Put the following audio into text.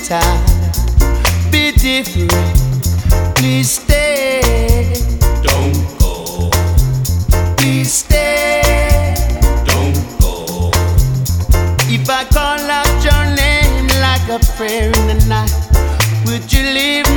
time. Be different, please stay. Don't go. Please stay. Don't go. If I call out your name like a prayer in the night, would you leave